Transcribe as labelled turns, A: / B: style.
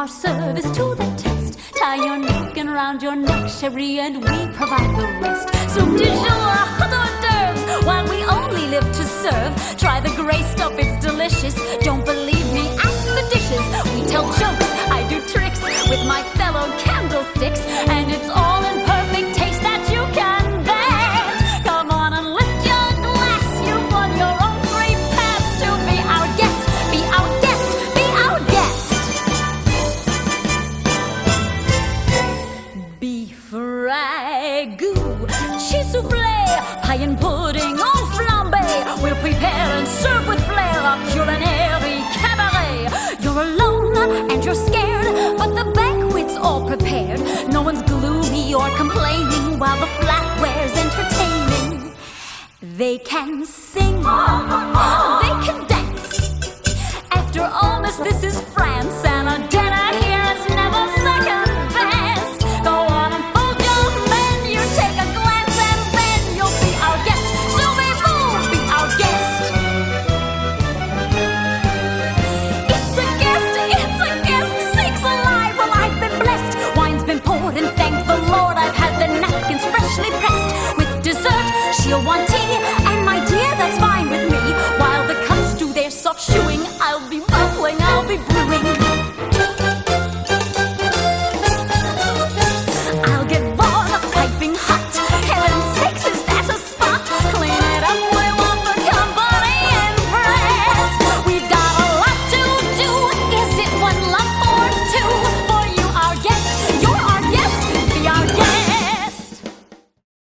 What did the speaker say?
A: our service to the test. Tie your napkin around your neck, chérie, and we provide the rest. Soup du jour, hors d'oeuvres, while we only live to serve. Try the gray stuff, it's delicious. Don't believe me, ask the dishes. We tell jokes, I do tricks with my fellow candlesticks, and it's all in perfect taste that you can bet. Come on and lift your glass, you won your own free pass to be our guest, be our guest, be our guest. Beef ragout, cheese soufflé, pie and pudding au flambé. We'll prepare and serve with flair a culinary cabaret. You're alone and you're scared, but the banquet's all prepared. No one's gloomy or complaining while the flatware's entertaining. They can sing, they can dance. After all, miss, this is France, and a dinner here is never second best. Go on and fold your menu, take a glance, and then you'll be our guest. Sauvez-vous, be our guest. It's a guest, sakes alive, well, I've been blessed. Wine's been poured, and thank the Lord I've had the napkins freshly pressed. With dessert, she'll want